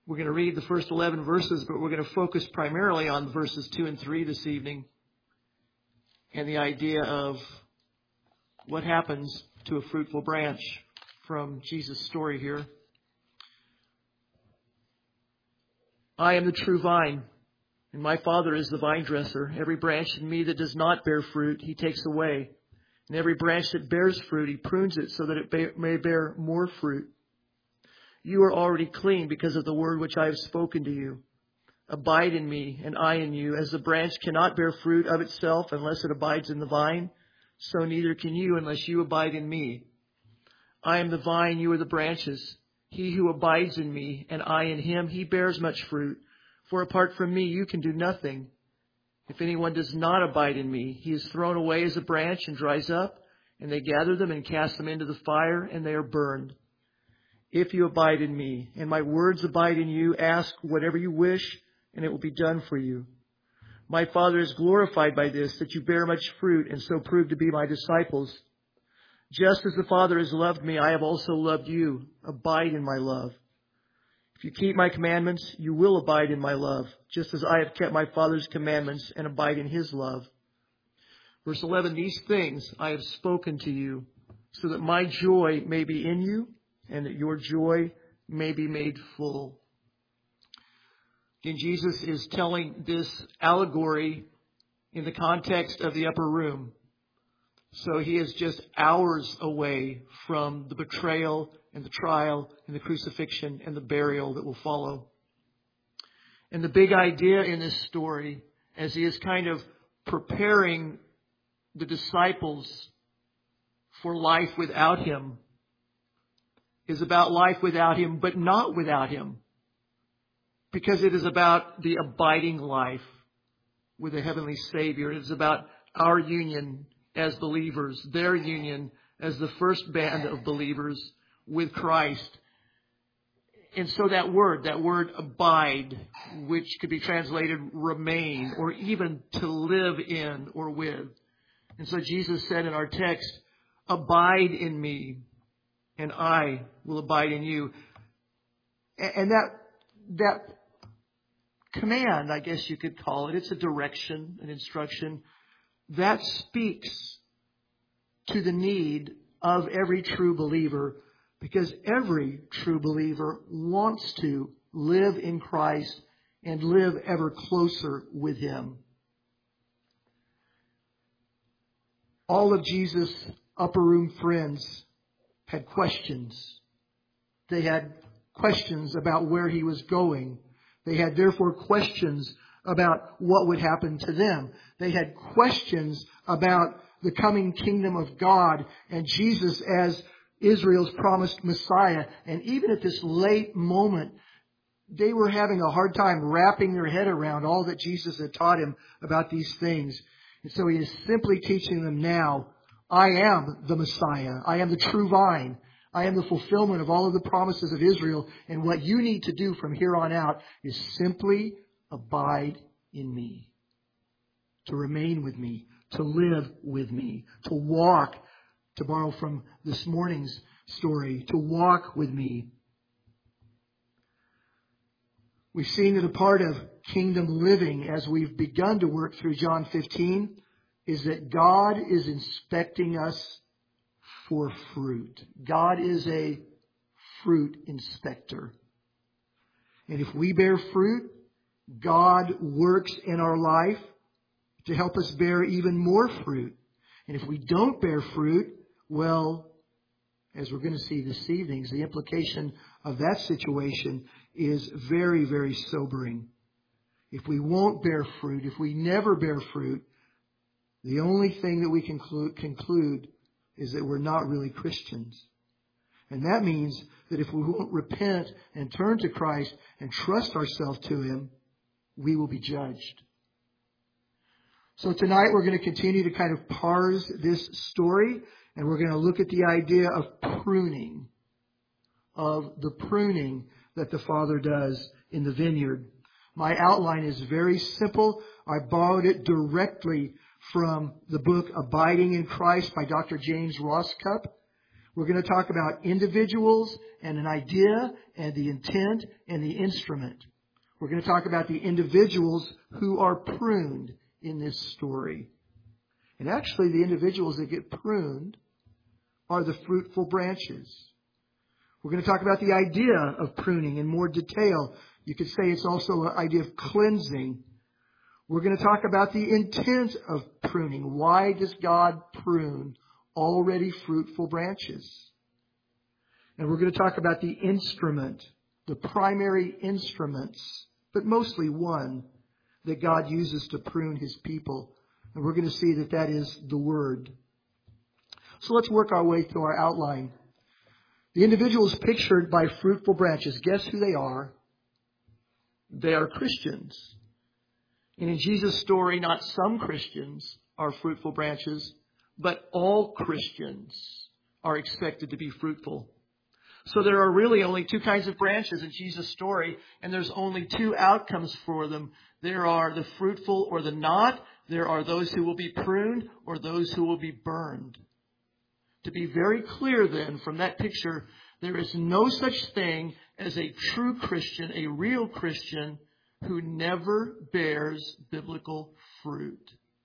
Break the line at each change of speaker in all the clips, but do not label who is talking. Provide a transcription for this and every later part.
We're going to read the first 11 verses, but we're going to focus primarily on verses 2 and 3 this evening, and the idea of what happens to a fruitful branch from Jesus' story here. I am the true vine, and my Father is the vine dresser. Every branch in me that does not bear fruit, He takes away. And every branch that bears fruit, He prunes it so that it may bear more fruit. You are already clean because of the word which I have spoken to you. Abide in me, and I in you. As the branch cannot bear fruit of itself unless it abides in the vine, so neither can you unless you abide in me. I am the vine, you are the branches. He who abides in me, and I in him, he bears much fruit. For apart from me, you can do nothing. If anyone does not abide in me, he is thrown away as a branch and dries up, and they gather them and cast them into the fire, and they are burned. If you abide in me, and my words abide in you, ask whatever you wish, and it will be done for you. My Father is glorified by this, that you bear much fruit, and so prove to be my disciples. Just as the Father has loved me, I have also loved you. Abide in my love. If you keep my commandments, you will abide in my love, just as I have kept my Father's commandments and abide in His love. Verse 11, these things I have spoken to you, so that my joy may be in you, and that your joy may be made full. And Jesus is telling this allegory in the context of the upper room. So He is just hours away from the betrayal and the trial and the crucifixion and the burial that will follow. And the big idea in this story, as He is kind of preparing the disciples for life without Him, is about life without Him, but not without Him. Because it is about the abiding life with a heavenly Savior. It is about our union as believers, their union as the first band of believers with Christ. And so that word abide, which could be translated remain, or even to live in or with. And so Jesus said in our text, abide in me, and I will abide in you. And that command, I guess you could call it, it's a direction, an instruction, that speaks to the need of every true believer, because every true believer wants to live in Christ and live ever closer with Him. All of Jesus' upper room friends had questions. They had questions about where He was going. They had therefore questions about what would happen to them. They had questions about the coming kingdom of God and Jesus as Israel's promised Messiah. And even at this late moment, they were having a hard time wrapping their head around all that Jesus had taught him about these things. And so He is simply teaching them now, I am the Messiah. I am the true vine. I am the fulfillment of all of the promises of Israel. And what you need to do from here on out is simply abide in me, to remain with me, to live with me, to walk, to borrow from this morning's story, to walk with me. We've seen that a part of kingdom living as we've begun to work through John 15 is that God is inspecting us for fruit. God is a fruit inspector. And if we bear fruit, God works in our life to help us bear even more fruit. And if we don't bear fruit, well, as we're going to see this evening, the implication of that situation is very, very sobering. If we won't bear fruit, if we never bear fruit, the only thing that we conclude is that we're not really Christians. And that means that if we won't repent and turn to Christ and trust ourselves to Him, we will be judged. So tonight we're going to continue to kind of parse this story, and we're going to look at the idea of pruning, of the pruning that the Father does in the vineyard. My outline is very simple. I borrowed it directly from the book Abiding in Christ by Dr. James Roscup,
We're going to talk about individuals and an idea and the intent and the instrument. We're going to talk about the individuals who are pruned in this story. And actually, the individuals that get pruned are the fruitful branches. We're going to talk about the idea of pruning in more detail. You could say it's also an idea of cleansing. We're going to talk about the intent of pruning. Why does God prune already fruitful branches? And we're going to talk about the instrument, the primary instruments, but mostly one that God uses to prune His people. And we're going to see that that is the Word. So let's work our way through our outline. The individuals pictured by fruitful branches, guess who they are? They are Christians. And in Jesus' story, not some Christians are fruitful branches, but all Christians are expected to be fruitful. So there are really only two kinds of branches in Jesus' story, and there's only two outcomes for them. There are the fruitful or the not. There are those who will be pruned or those who will be burned. To be very clear then from that picture, there is no such thing as a true Christian, a real Christian, who never bears biblical fruit.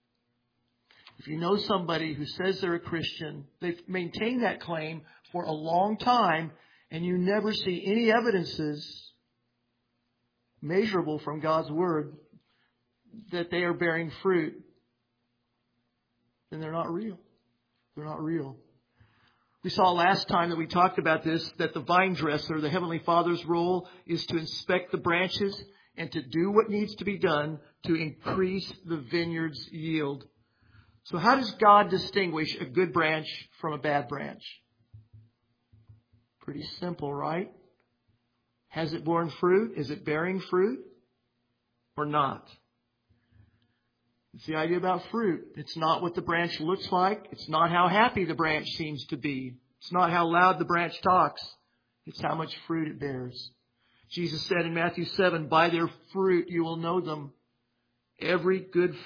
If you know somebody who says they're a Christian, they've maintained that claim for a long time, and you never see any evidences measurable from God's Word that they are bearing fruit, then they're not real. They're not real. We saw last time that we talked about this, that the vine dresser, the Heavenly Father's role is to inspect the branches and to do what needs to be done to increase the vineyard's yield. So how does God distinguish a good branch from a bad branch? Pretty simple, right? Has it borne fruit? Is it bearing fruit or not? It's the idea about fruit. It's not what the branch looks like. It's not how happy the branch seems to be. It's not how loud the branch talks. It's how much fruit it bears. Jesus said in Matthew 7, by their fruit you will know them. Every good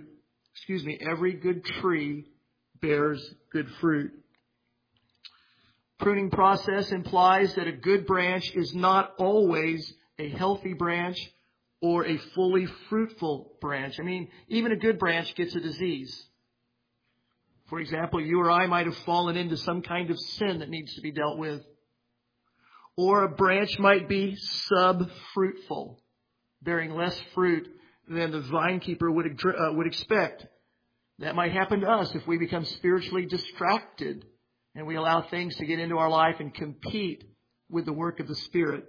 tree bears good fruit. Pruning process implies that a good branch is not always a healthy branch or a fully fruitful branch. I mean, even a good branch gets a disease. For example, you or I might have fallen into some kind of sin that needs to be dealt with. Or a branch might be sub-fruitful, bearing less fruit than the vine keeper would expect. That might happen to us if we become spiritually distracted and we allow things to get into our life and compete with the work of the Spirit.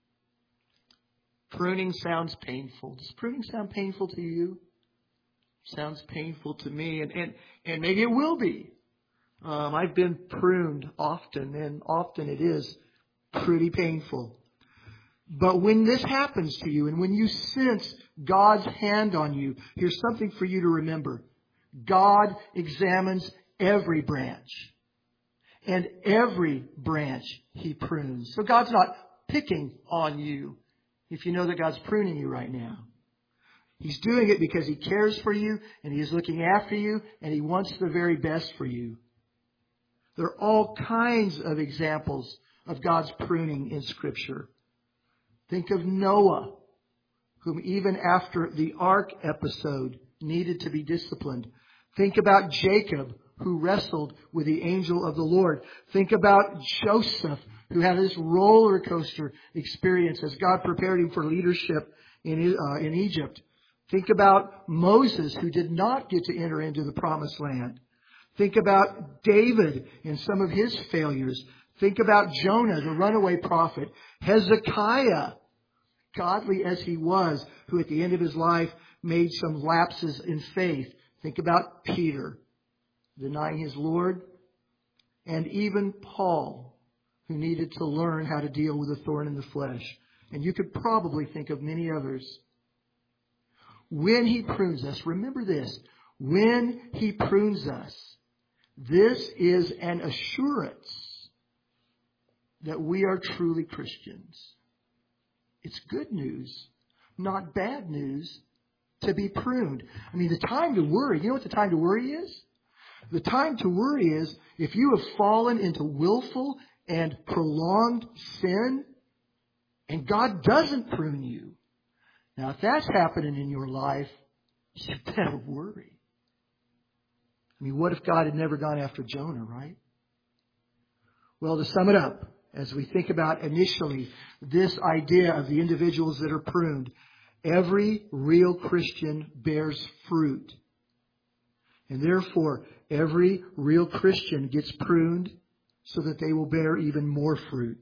Pruning sounds painful. Does pruning sound painful to you? Sounds painful to me, and maybe it will be. I've been pruned often, and often it is pretty painful. But when this happens to you, and when you sense God's hand on you, here's something for you to remember. God examines every branch, and every branch He prunes. So God's not picking on you if you know that God's pruning you right now. He's doing it because He cares for you, and He is looking after you, and He wants the very best for you. There are all kinds of examples of God's pruning in Scripture. Think of Noah, whom even after the ark episode needed to be disciplined. Think about Jacob, who wrestled with the angel of the Lord. Think about Joseph, who had this roller coaster experience as God prepared him for leadership in Egypt. Think about Moses, who did not get to enter into the promised land. Think about David and some of his failures. Think about Jonah, the runaway prophet. Hezekiah, godly as he was, who at the end of his life made some lapses in faith. Think about Peter, denying his Lord. And even Paul, who needed to learn how to deal with a thorn in the flesh. And you could probably think of many others. When He prunes us, remember this. When He prunes us, this is an assurance that we are truly Christians. It's good news, not bad news, to be pruned. I mean, the time to worry, you know what the time to worry is? The time to worry is if you have fallen into willful and prolonged sin and God doesn't prune you. Now, if that's happening in your life, you better worry. I mean, what if God had never gone after Jonah, right? Well, to sum it up, as we think about initially this idea of the individuals that are pruned, every real Christian bears fruit. And therefore, every real Christian gets pruned so that they will bear even more fruit.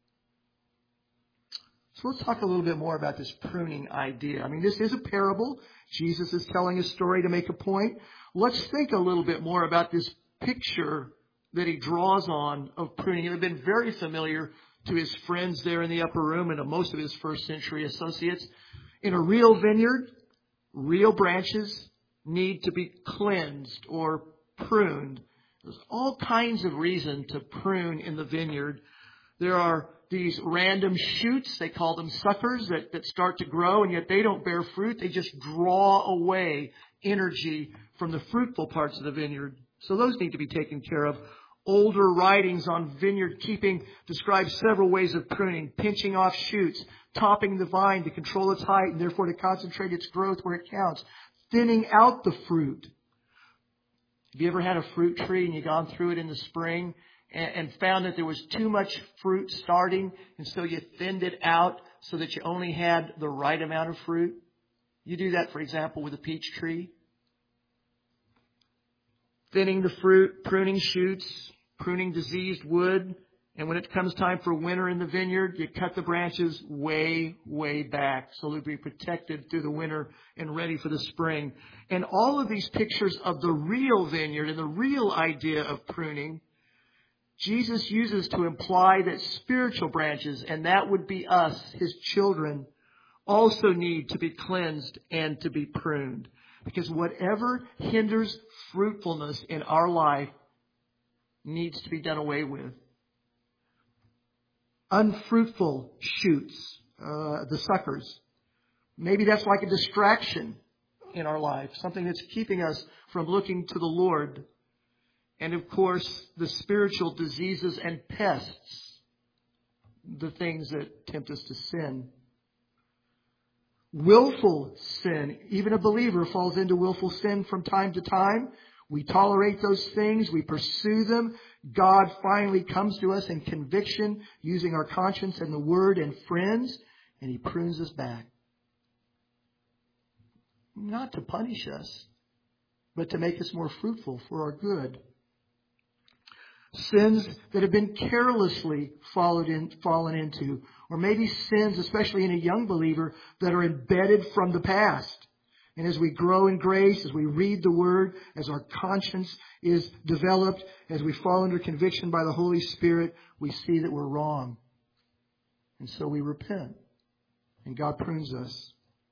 So let's talk a little bit more about this pruning idea. I mean, this is a parable. Jesus is telling a story to make a point. Let's think a little bit more about this picture that he draws on of pruning. It had been very familiar to his friends there in the upper room and to most of his first century associates. In a real vineyard, real branches need to be cleansed or pruned. There's all kinds of reason to prune in the vineyard. There are these random shoots, they call them suckers, that start to grow, and yet they don't bear fruit. They just draw away energy from the fruitful parts of the vineyard. So those need to be taken care of. Older writings on vineyard keeping describe several ways of pruning: pinching off shoots, topping the vine to control its height and therefore to concentrate its growth where it counts, thinning out the fruit. Have you ever had a fruit tree and you've gone through it in the spring and found that there was too much fruit starting, and so you thinned it out so that you only had the right amount of fruit? You do that, for example, with a peach tree. Thinning the fruit, pruning shoots, pruning diseased wood. And when it comes time for winter in the vineyard, you cut the branches way, way back so they'll be protected through the winter and ready for the spring. And all of these pictures of the real vineyard and the real idea of pruning, Jesus uses to imply that spiritual branches, and that would be us, His children, also need to be cleansed and to be pruned. Because whatever hinders fruitfulness in our life needs to be done away with. Unfruitful shoots, the suckers. Maybe that's like a distraction in our life, something that's keeping us from looking to the Lord. And of course, the spiritual diseases and pests, the things that tempt us to sin. Willful sin. Even a believer falls into willful sin from time to time. We tolerate those things. We pursue them. God finally comes to us in conviction using our conscience and the Word and friends, and He prunes us back. Not to punish us, but to make us more fruitful for our good. Sins that have been carelessly fallen into, or maybe sins, especially in a young believer, that are embedded from the past. And as we grow in grace, as we read the Word, as our conscience is developed, as we fall under conviction by the Holy Spirit, we see that we're wrong. And so we repent. And God prunes us.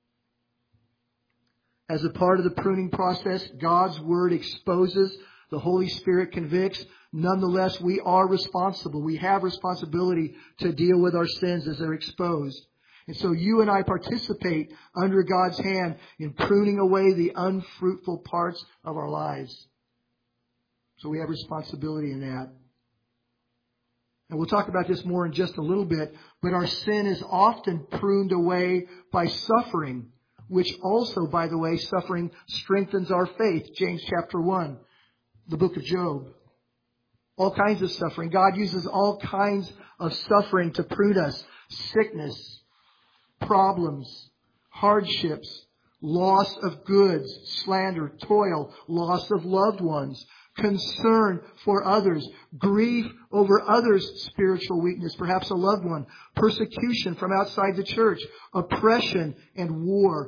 As a part of the pruning process, God's Word exposes, the Holy Spirit convicts. Nonetheless, we are responsible. We have responsibility to deal with our sins as they're exposed. And so you and I participate under God's hand in pruning away the unfruitful parts of our lives. So we have responsibility in that. And we'll talk about this more in just a little bit, but our sin is often pruned away by suffering, which also, by the way, suffering strengthens our faith. James chapter 1, the book of Job. All kinds of suffering. God uses all kinds of suffering to prune us. Sickness, problems, hardships, loss of goods, slander, toil, loss of loved ones, concern for others, grief over others' spiritual weakness, perhaps a loved one, persecution from outside the church, oppression and war.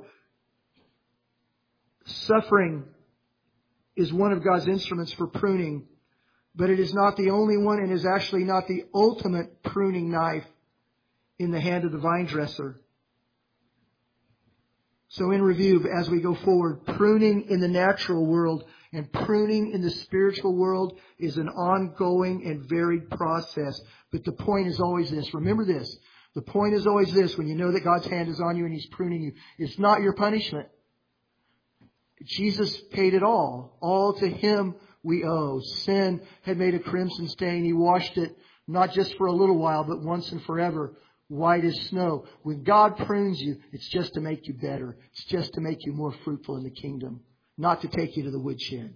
Suffering is one of God's instruments for pruning, but it is not the only one, and is actually not the ultimate pruning knife in the hand of the vine dresser. So in review, as we go forward, pruning in the natural world and pruning in the spiritual world is an ongoing and varied process. But the point is always this. Remember this. The point is always this. When you know that God's hand is on you and He's pruning you, it's not your punishment. Jesus paid it all. All to Him we owe. Sin had made a crimson stain. He washed it, not just for a little while, but once and forever, white as snow. When God prunes you, it's just to make you better. It's just to make you more fruitful in the kingdom, not to take you to the woodshed.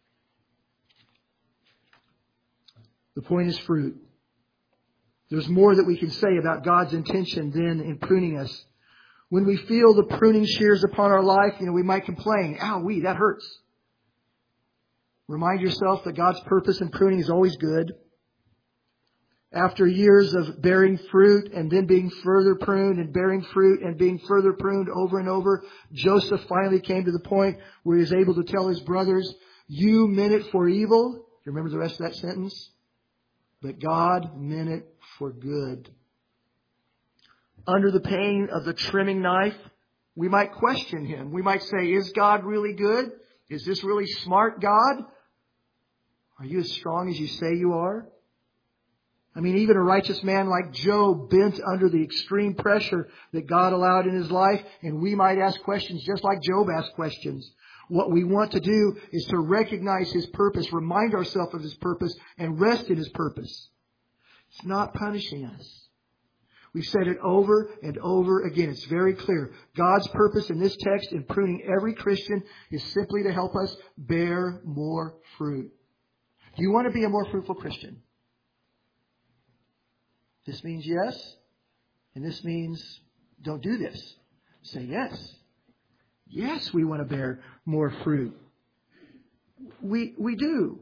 The point is fruit. There's more that we can say about God's intention than in pruning us. When we feel the pruning shears upon our life, we might complain, "Ow, that hurts." Remind yourself that God's purpose in pruning is always good. After years of bearing fruit and then being further pruned and bearing fruit and being further pruned over and over, Joseph finally came to the point where he was able to tell his brothers, "You meant it for evil." You remember the rest of that sentence? But God meant it for good. Under the pain of the trimming knife, we might question Him. We might say, "Is God really good? Is this really smart, God? Are you as strong as you say you are?" Even a righteous man like Job bent under the extreme pressure that God allowed in his life, and we might ask questions just like Job asked questions. What we want to do is to recognize His purpose, remind ourselves of His purpose, and rest in His purpose. It's not punishing us. We've said it over and over again. It's very clear. God's purpose in this text in pruning every Christian is simply to help us bear more fruit. Do you want to be a more fruitful Christian? This means yes, and this means don't do this. Say yes. Yes, we want to bear more fruit. We do.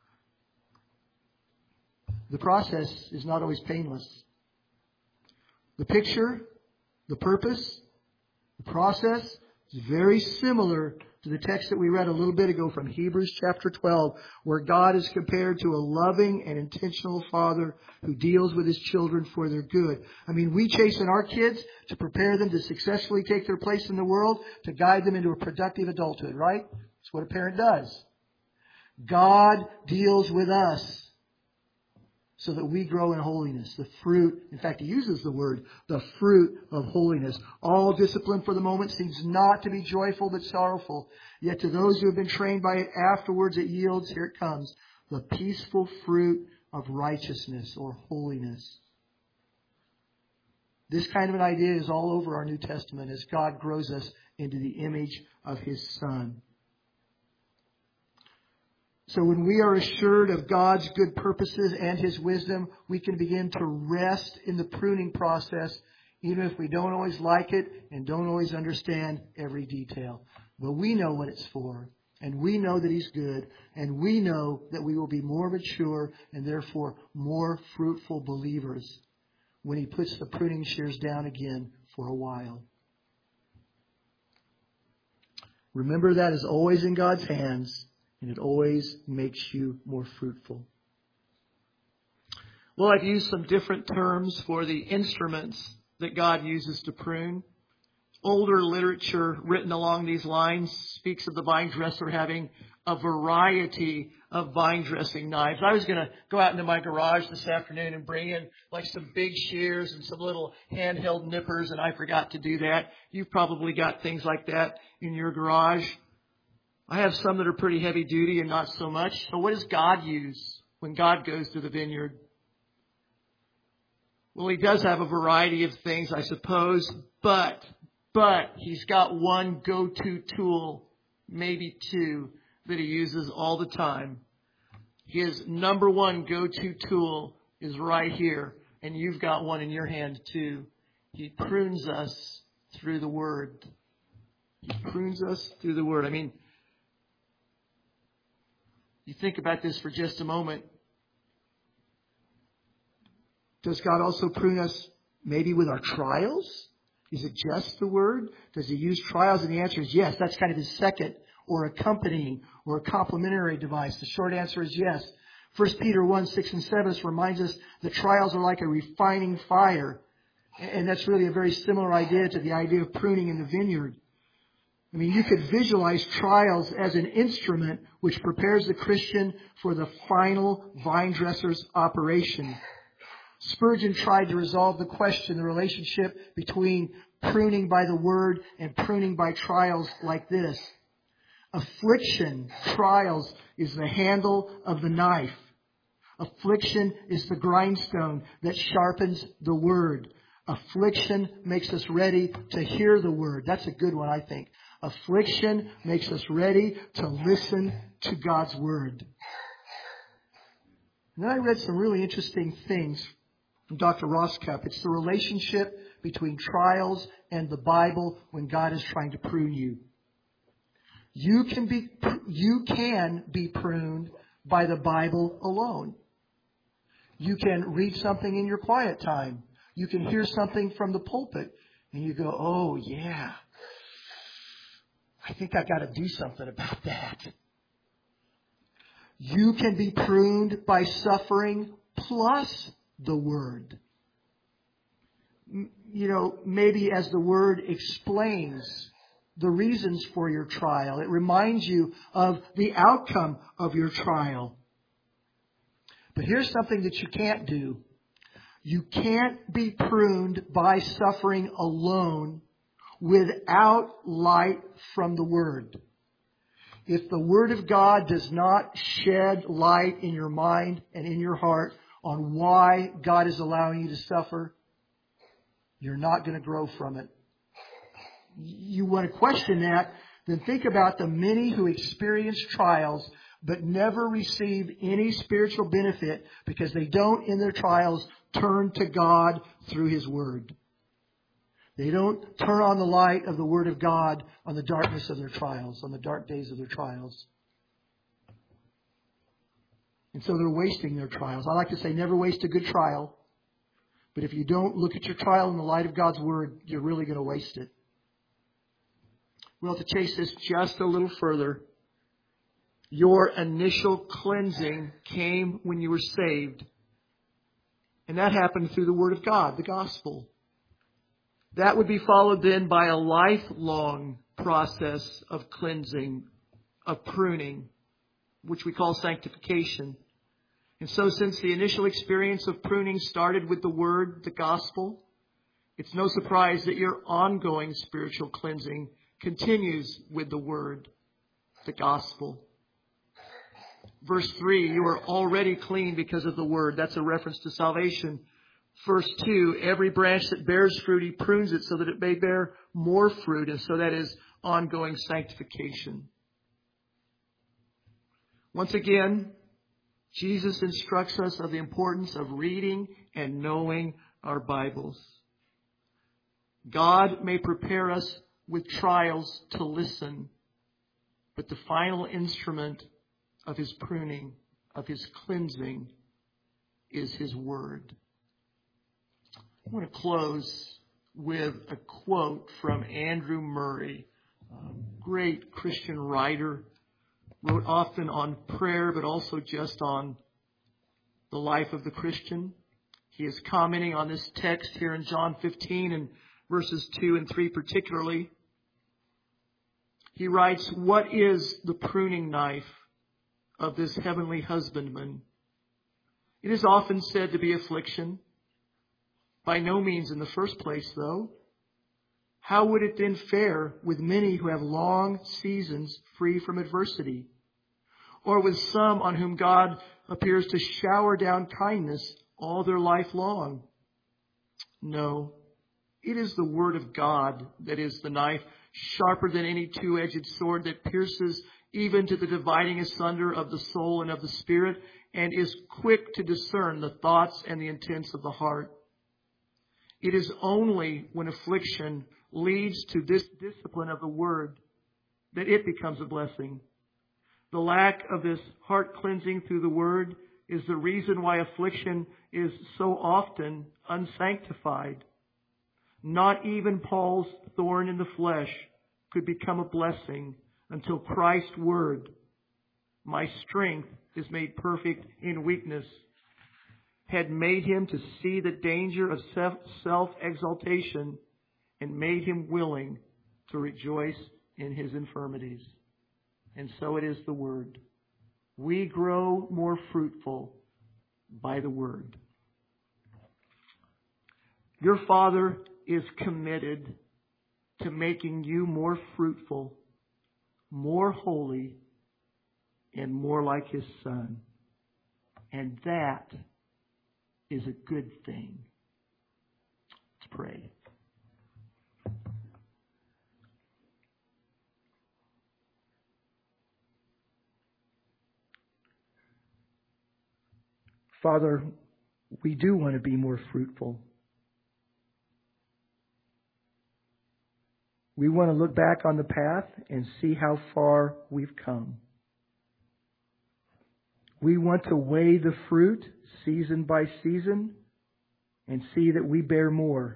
The process is not always painless. The picture, the purpose, the process is very similar to the text that we read a little bit ago from Hebrews chapter 12, where God is compared to a loving and intentional father who deals with his children for their good. We chasten our kids to prepare them to successfully take their place in the world, to guide them into a productive adulthood, right? That's what a parent does. God deals with us so that we grow in holiness. The fruit, in fact, He uses the word, the fruit of holiness. All discipline for the moment seems not to be joyful but sorrowful. Yet to those who have been trained by it afterwards it yields, here it comes, the peaceful fruit of righteousness or holiness. This kind of an idea is all over our New Testament as God grows us into the image of His Son. So when we are assured of God's good purposes and His wisdom, we can begin to rest in the pruning process, even if we don't always like it and don't always understand every detail. But we know what it's for, and we know that He's good, and we know that we will be more mature and therefore more fruitful believers when He puts the pruning shears down again for a while. Remember, that is always in God's hands. And it always makes you more fruitful. Well, I've used some different terms for the instruments that God uses to prune. Older literature written along these lines speaks of the vine dresser having a variety of vine dressing knives. I was going to go out into my garage this afternoon and bring in some big shears and some little handheld nippers, and I forgot to do that. You've probably got things like that in your garage. I have some that are pretty heavy duty and not so much. So what does God use when God goes to the vineyard? Well, He does have a variety of things, I suppose, but He's got one go-to tool, maybe two, that He uses all the time. His number one go-to tool is right here, and you've got one in your hand too. He prunes us through the Word. He prunes us through the Word. You think about this for just a moment. Does God also prune us maybe with our trials? Is it just the Word? Does He use trials? And the answer is yes. That's kind of His second or accompanying or a complementary device. The short answer is yes. 1 Peter 1:6-7 reminds us that trials are like a refining fire. And that's really a very similar idea to the idea of pruning in the vineyard. You could visualize trials as an instrument which prepares the Christian for the final vine dresser's operation. Spurgeon tried to resolve the question, the relationship between pruning by the Word and pruning by trials like this. Affliction, trials, is the handle of the knife. Affliction is the grindstone that sharpens the Word. Affliction makes us ready to hear the Word. That's a good one, I think. Affliction makes us ready to listen to God's Word. And then I read some really interesting things from Dr. Roskap. It's the relationship between trials and the Bible when God is trying to prune you. You can be pruned by the Bible alone. You can read something in your quiet time. You can hear something from the pulpit and you go, oh yeah, I think I got to do something about that. You can be pruned by suffering plus the Word. You know, maybe as the Word explains the reasons for your trial, it reminds you of the outcome of your trial. But here's something that you can't do. You can't be pruned by suffering alone without light from the Word. If the Word of God does not shed light in your mind and in your heart on why God is allowing you to suffer, you're not going to grow from it. You want to question that, then think about the many who experience trials but never receive any spiritual benefit because they don't, in their trials, turn to God through His Word. They don't turn on the light of the Word of God on the darkness of their trials, on the dark days of their trials. And so they're wasting their trials. I like to say never waste a good trial. But if you don't look at your trial in the light of God's Word, you're really going to waste it. Well, to chase this just a little further, your initial cleansing came when you were saved. And that happened through the Word of God, the gospel. That would be followed then by a lifelong process of cleansing, of pruning, which we call sanctification. And so since the initial experience of pruning started with the Word, the gospel, it's no surprise that your ongoing spiritual cleansing continues with the Word, the gospel. Verse 3, you are already clean because of the Word. That's a reference to salvation. Verse 2, every branch that bears fruit, He prunes it so that it may bear more fruit. And so that is ongoing sanctification. Once again, Jesus instructs us of the importance of reading and knowing our Bibles. God may prepare us with trials to listen, but the final instrument of His pruning, of His cleansing, is His Word. I want to close with a quote from Andrew Murray, a great Christian writer, wrote often on prayer, but also just on the life of the Christian. He is commenting on this text here in John 15 and verses 2 and 3 particularly. He writes, "What is the pruning knife of this heavenly husbandman? It is often said to be affliction. By no means in the first place, though. How would it then fare with many who have long seasons free from adversity? Or with some on whom God appears to shower down kindness all their life long? No, it is the Word of God that is the knife, sharper than any two-edged sword, that pierces even to the dividing asunder of the soul and of the spirit, and is quick to discern the thoughts and the intents of the heart. It is only when affliction leads to this discipline of the Word that it becomes a blessing. The lack of this heart cleansing through the Word is the reason why affliction is so often unsanctified. Not even Paul's thorn in the flesh could become a blessing until Christ's Word, "My strength is made perfect in weakness," had made him to see the danger of self-exaltation and made him willing to rejoice in his infirmities. And so it is the Word. We grow more fruitful by the Word. Your Father is committed to making you more fruitful more holy, and more like His Son. And that is a good thing. Let's pray. Father, we do want to be more fruitful. We want to look back on the path and see how far we've come. We want to weigh the fruit season by season and see that we bear more.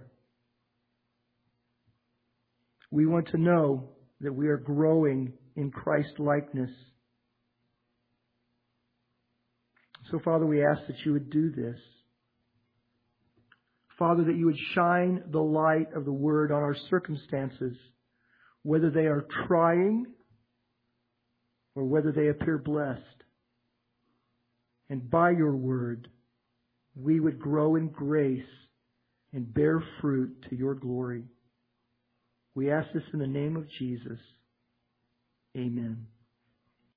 We want to know that we are growing in Christ likeness. So, Father, we ask that you would do this. Father, that you would shine the light of the Word on our circumstances, whether they are trying or whether they appear blessed. And by your Word, we would grow in grace and bear fruit to your glory. We ask this in the name of Jesus. Amen.